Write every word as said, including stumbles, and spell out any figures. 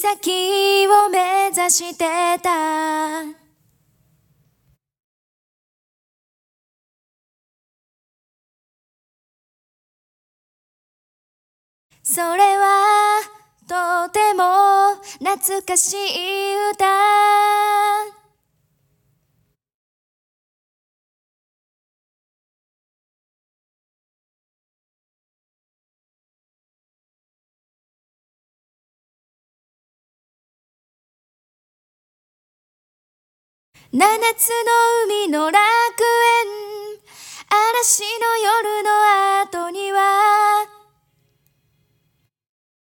岬を目指してた。それはとても懐かしい歌。七つの海の楽園、嵐の夜の後に